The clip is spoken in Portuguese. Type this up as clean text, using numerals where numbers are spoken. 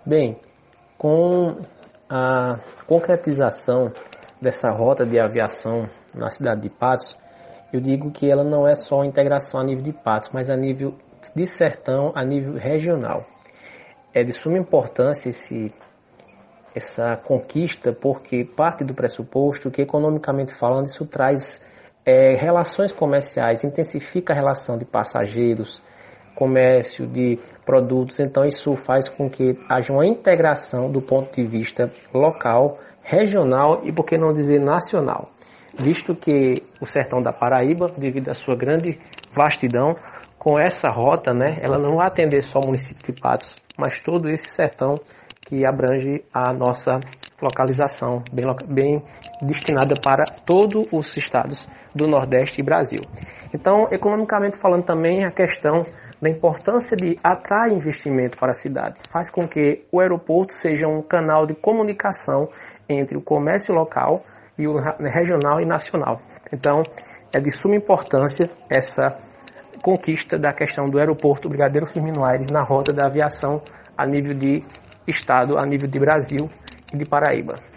Bem, com a concretização dessa rota de aviação na cidade de Patos, eu digo que ela não é só uma integração a nível de Patos, mas a nível de Sertão, a nível regional. É de suma importância essa conquista, porque parte do pressuposto que, economicamente falando, isso traz relações comerciais, intensifica a relação de passageiros, comércio de produtos, então isso faz com que haja uma integração do ponto de vista local, regional e, por que não dizer, nacional. Visto que o sertão da Paraíba, devido à sua grande vastidão, com essa rota, ela não vai atender só o município de Patos, mas todo esse sertão que abrange a nossa localização, bem destinada para todos os estados do Nordeste e Brasil. Então, economicamente falando também, a questão da importância de atrair investimento para a cidade faz com que o aeroporto seja um canal de comunicação entre o comércio local e o regional e nacional. Então, é de suma importância essa conquista da questão do aeroporto Brigadeiro Firmino Aires na rota da aviação a nível de estado, a nível de Brasil e de Paraíba.